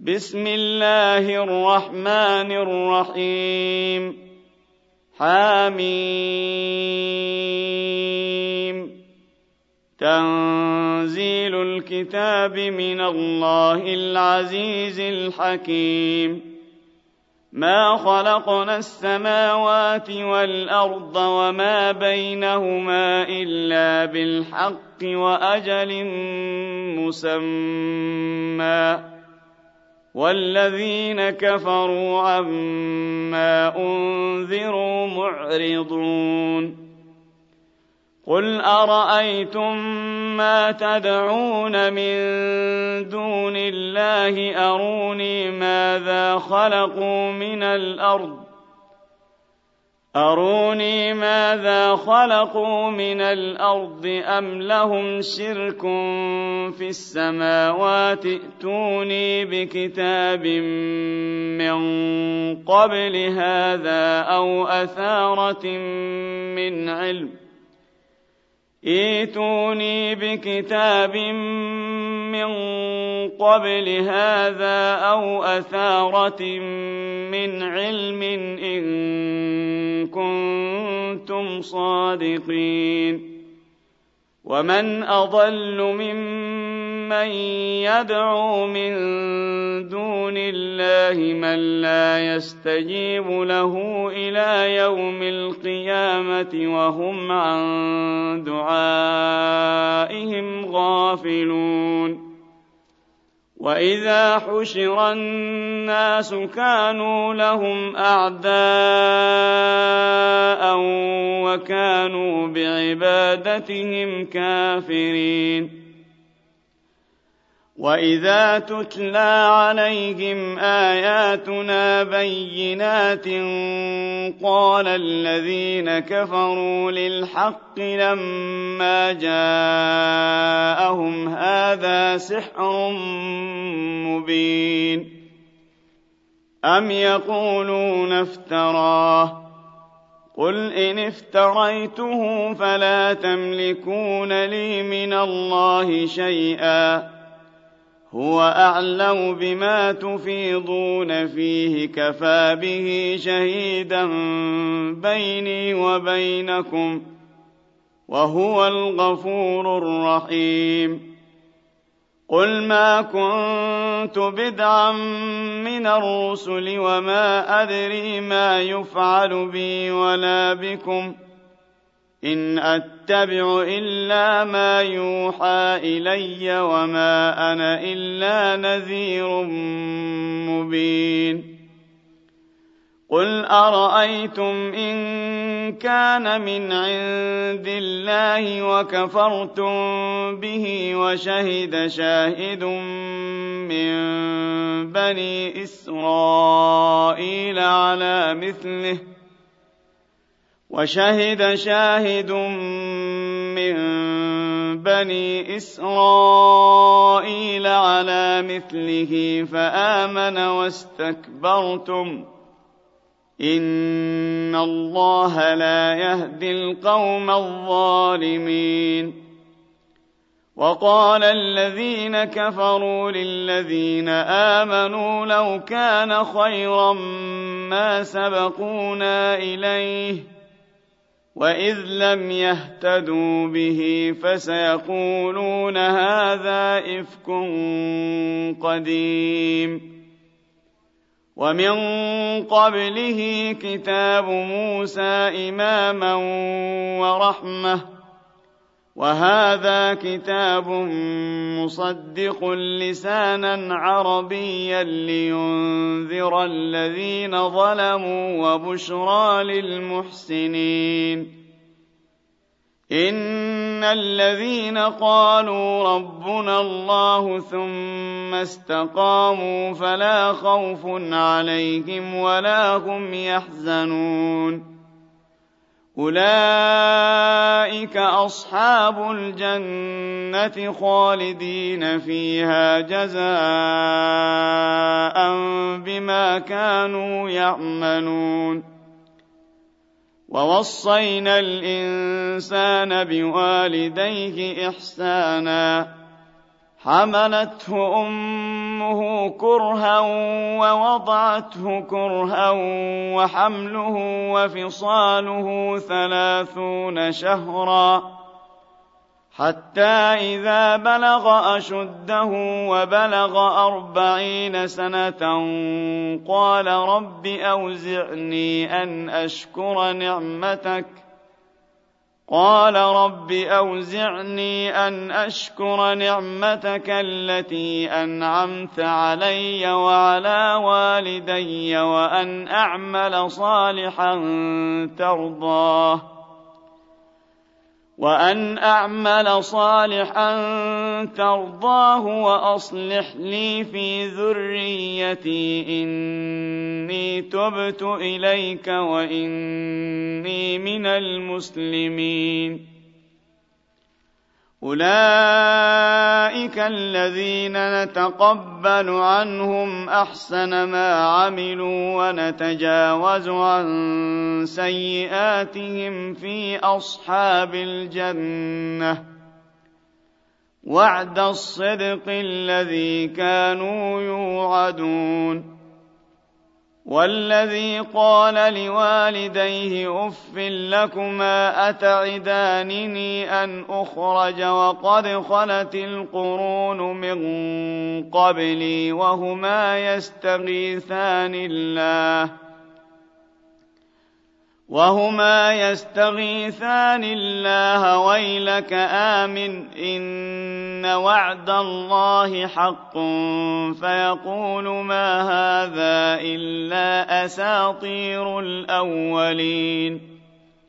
بسم الله الرحمن الرحيم حميم تنزيل الكتاب من الله العزيز الحكيم ما خلقنا السماوات والأرض وما بينهما إلا بالحق وأجل مسمى والذين كفروا عما أنذروا معرضون قل أرأيتم ما تدعون من دون الله أروني ماذا خلقوا من الأرض أم لهم شرك في السماوات ائتوني بكتاب من قبل هذا أو أثارة من علم إن كنتم صادقين ومن أضل ممن يدعو من دون الله من لا يستجيب له إلى يوم القيامة وهم عن دعائهم غافلون وإذا حشر الناس كانوا لهم أعداء وكانوا بعبادتهم كافرين وإذا تتلى عليهم آياتنا بينات قال الذين كفروا للحق لما جاءهم هذا سحر مبين أم يقولون افتراه قل إن افتريته فلا تملكون لي من الله شيئا هو أعلم بما تفيضون فيه كفى به شهيدا بيني وبينكم وهو الغفور الرحيم قل ما كنت بدعا من الرسل وما أدري ما يفعل بي ولا بكم إن أتبع إلا ما يوحى إلي وما أنا إلا نذير مبين قل أرأيتم إن كان من عند الله وكفرتم به وشهد شاهد من بني إسرائيل على مثله فآمن واستكبرتم إن الله لا يهدي القوم الظالمين وقال الذين كفروا للذين آمنوا لو كان خيرا ما سبقونا إليه وإذ لم يهتدوا به فسيقولون هذا إفك قديم ومن قبله كتاب موسى إماما ورحمة وهذا كتاب مصدق لسانا عربيا لينذر الذين ظلموا وبشرى للمحسنين إن الذين قالوا ربنا الله ثم استقاموا فلا خوف عليهم ولا هم يحزنون أولئك أصحاب الجنة خالدين فيها جزاء بما كانوا يعملون ووصينا الإنسان بوالديه إحسانا حملته أمه كرها ووضعته كرها وحمله وفصاله 30 شهرا حتى إذا بلغ أشده وبلغ 40 سنة قال رب أوزعني أن أشكر نعمتك التي أنعمت علي وعلى والدي وأن أعمل صالحا ترضاه وأصلح لي في ذريتي إني تبت إليك وإني من المسلمين. أولئك الذين نتقبل عنهم أحسن ما عملوا ونتجاوز عن سيئاتهم في أصحاب الجنة وعد الصدق الذي كانوا يوعدون. والذي قال لوالديه أف لكما أتعدانني أن أخرج وقد خلت القرون من قبلي وهما يستغيثان الله ويلك آمن إن وعد الله حق فيقول ما هذا إلا أساطير الأولين.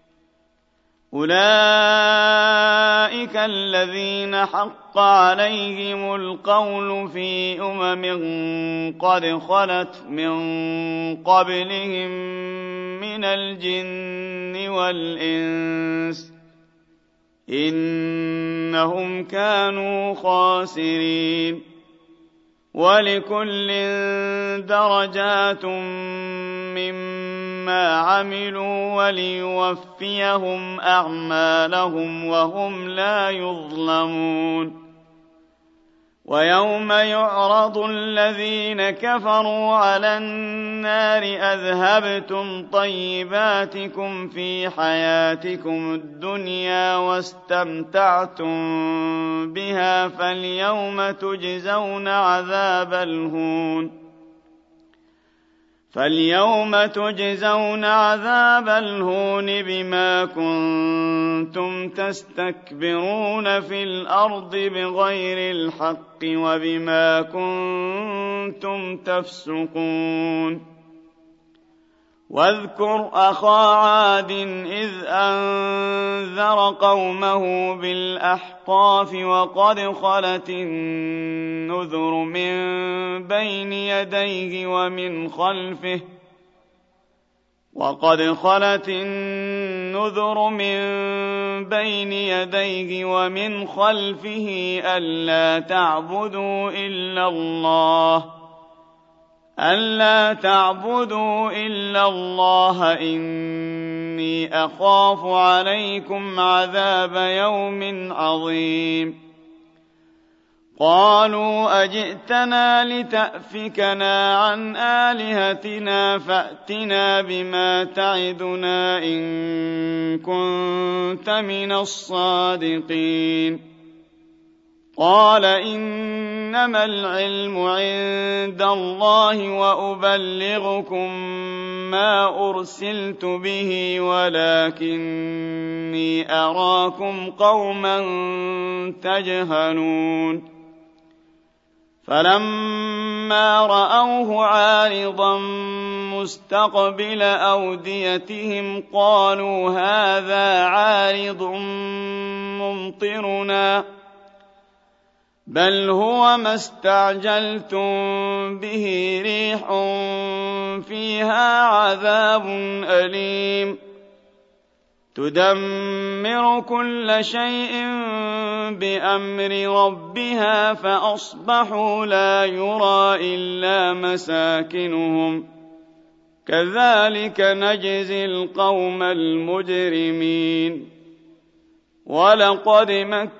أولئك الذين حق عليهم القول في قد خلت من قبلهم من الجن والإنس إنهم كانوا خاسرين. ولكل درجات مما عملوا وليوفيهم أعمالهم وهم لا يظلمون. ويوم يعرض الذين كفروا على النار أذهبتم طيباتكم في حياتكم الدنيا واستمتعتم بها فاليوم تجزون عذاب الهون بما كنتم تستكبرون في الأرض بغير الحق وبما كنتم تفسقون. واذكر أخا عاد إذ أنذر قومه بالأحقاف وقد خلت النذر من بين يديه ومن خلفه ألا تعبدوا إلا الله إني أخاف عليكم عذاب يوم عظيم. قالوا أجئتنا لتأفكنا عن آلهتنا فأتنا بما تعدنا إن كنت من الصادقين. قال إنما العلم عند الله وأبلغكم ما أرسلت به ولكني أراكم قوما تجهلون. فلما رأوه عارضا مستقبل أوديتهم قالوا هذا عارض ممطرنا بل هو ما استعجلتم به ريح فيها عذاب أليم تدمر كل شيء بأمر ربها فأصبحوا لا يرى إلا مساكنهم كذلك نجزي القوم المجرمين. ولقد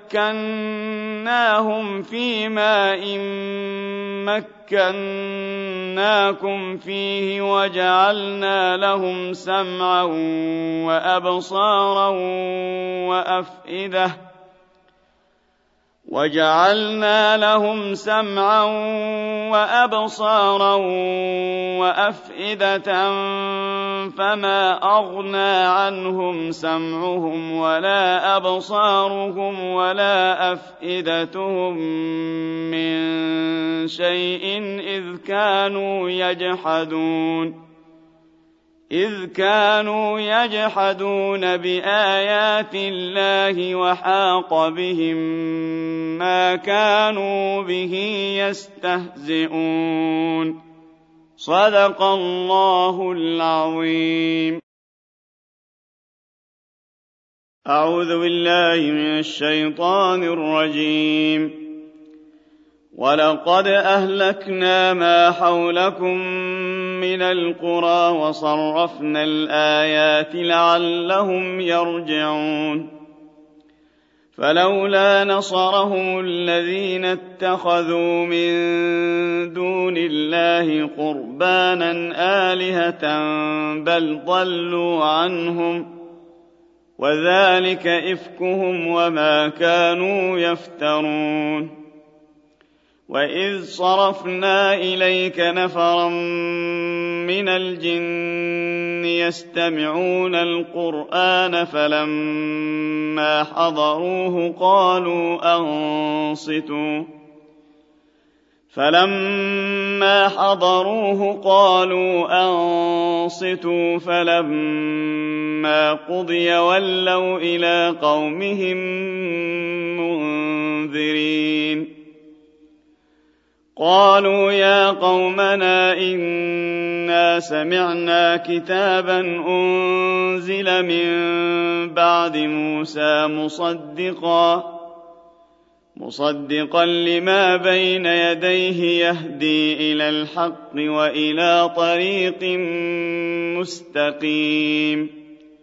مكناهم في ماء مكناكم فيه وجعلنا لهم سمعا وأبصارا وأفئدة فما أغنى عنهم سمعهم ولا أبصارهم ولا أفئدتهم من شيء إذ كانوا يجحدون بآيات الله وحاق بهم ما كانوا به يستهزئون. صدق الله العظيم. أعوذ بالله من الشيطان الرجيم. ولقد أهلكنا ما حولكم من القرى وصرفنا الآيات لعلهم يرجعون. فلولا نصرهم الذين اتخذوا من دون الله قربانا آلهة بل ضلوا عنهم وذلك إفكهم وما كانوا يفترون. وإذ صرفنا إليك نفرا من الجن يستمعون القرآن فلما حضروه قالوا أنصتوا فلما قضي ولوا إلى قومهم منذرين. قالوا يا قومنا إنا سمعنا كتابا أنزل من بعد موسى مصدقا لما بين يديه يهدي إلى الحق وإلى طريق مستقيم.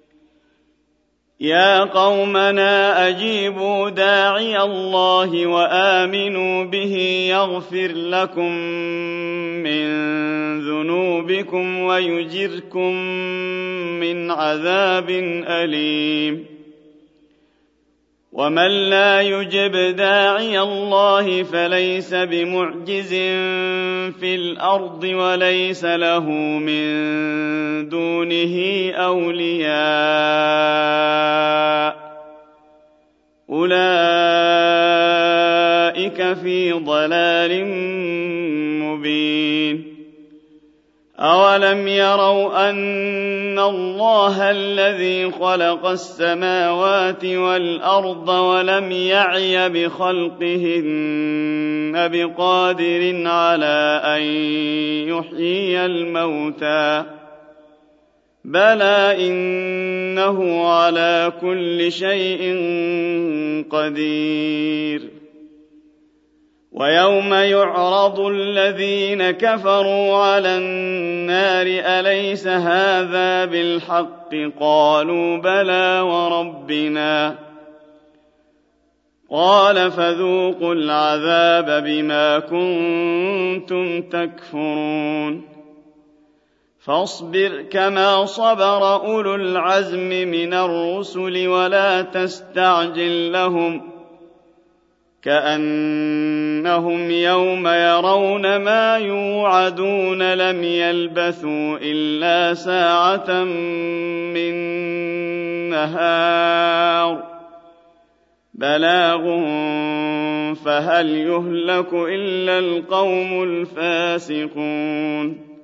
يا قومنا أجيبوا داعي الله وآمنوا به يغفر لكم من ذنوبكم ويجركم من عذاب أليم. ومن لا يجب داعي الله فليس بمعجز في الأرض وليس له من دونه أولياء أولئك في ضلال مبين. أولم يروا أن الله الذي خلق السماوات والأرض ولم يعي بخلقهن بقادر على أن يحيي الموتى بلى إنه على كل شيء قدير. ويوم يعرض الذين كفروا على النار أليس هذا بالحق قالوا بلى وربنا قال فذوقوا العذاب بما كنتم تكفرون. فاصبر كما صبر أولو العزم من الرسل ولا تستعجل لهم كأنهم يوم يرون ما يوعدون لم يلبثوا إلا ساعة من نهار بلاغ فهل يهلك إلا القوم الفاسقون.